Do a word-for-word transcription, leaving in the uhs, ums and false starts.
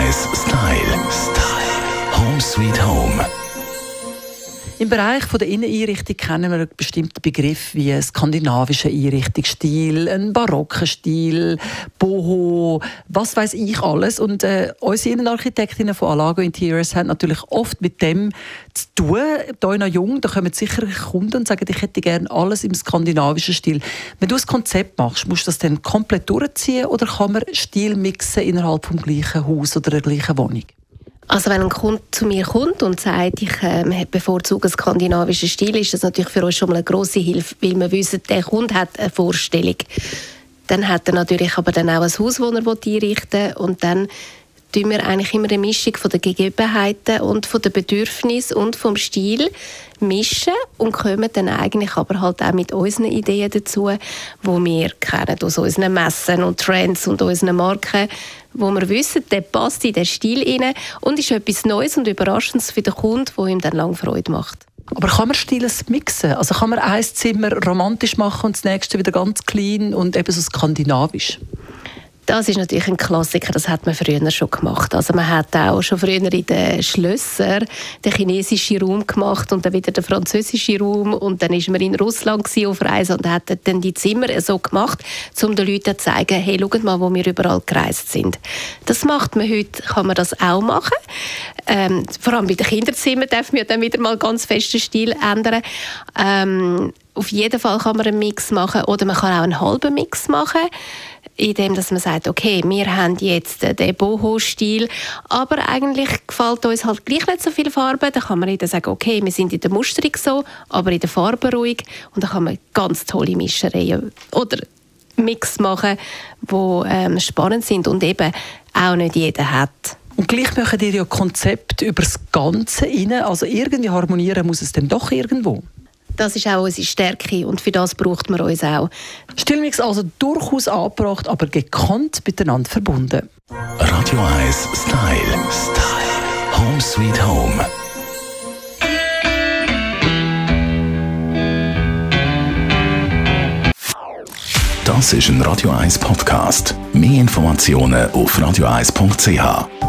eins Style. Style. Home Sweet Home. Im Bereich der Inneneinrichtung kennen wir einen bestimmten Begriff wie einen skandinavischen Einrichtungsstil, einen barocken Stil, Boho, was weiß ich alles. Und äh, unsere Innenarchitektinnen von Alago Interiors haben natürlich oft mit dem zu tun. Hier noch jung, da kommen sicher Kunden und sagen, ich hätte gerne alles im skandinavischen Stil. Wenn du ein Konzept machst, musst du das dann komplett durchziehen oder kann man Stil mixen innerhalb des gleichen Haus oder der gleichen Wohnung? Also wenn ein Kunde zu mir kommt und sagt, ich äh, bevorzuge einen skandinavischen Stil, ist das natürlich für uns schon mal eine grosse Hilfe, weil wir wissen, der Kunde hat eine Vorstellung. Dann hat er natürlich aber dann auch ein Haus, das er einrichten will, und dann tun wir eigentlich immer eine Mischung von den Gegebenheiten und von den Bedürfnissen und vom Stil mischen und kommen dann eigentlich aber halt auch mit unseren Ideen dazu, die wir kennen aus unseren Messen und Trends und unseren Marken, wo wir wissen, der passt in den Stil rein und ist etwas Neues und Überraschendes für den Kunden, das ihm dann lange Freude macht. Aber kann man Stile mixen? Also kann man ein Zimmer romantisch machen und das nächste wieder ganz clean und eben so skandinavisch? Das ist natürlich ein Klassiker, das hat man früher schon gemacht. Also man hat auch schon früher in den Schlössern den chinesischen Raum gemacht und dann wieder den französischen Raum und dann war man in Russland auf Reise und hat dann die Zimmer so gemacht, um den Leuten zu zeigen, hey, schaut mal, wo wir überall gereist sind. Das macht man heute, kann man das auch machen. Ähm, vor allem bei den Kinderzimmern darf man dann wieder mal ganz fest den Stil ändern. Ähm, auf jeden Fall kann man einen Mix machen oder man kann auch einen halben Mix machen, indem dass man sagt, okay, wir haben jetzt den Boho-Stil, aber eigentlich gefällt uns halt gleich nicht so viel Farbe. Dann kann man dann sagen, okay, wir sind in der Musterung so, aber in der Farbe ruhig, und dann kann man ganz tolle Mischereien oder Mix machen, die ähm, spannend sind und eben auch nicht jeder hat. Und gleich machen ihr ja Konzept über das Ganze rein, also irgendwie harmonieren muss es dann doch irgendwo. Das ist auch unsere Stärke und für das braucht man uns auch. Stilmix also durchaus angebracht, aber gekonnt miteinander verbunden. Radio eins Style. Style. Home Sweet Home. Das ist ein Radio eins Podcast. Mehr Informationen auf radio eins punkt c h.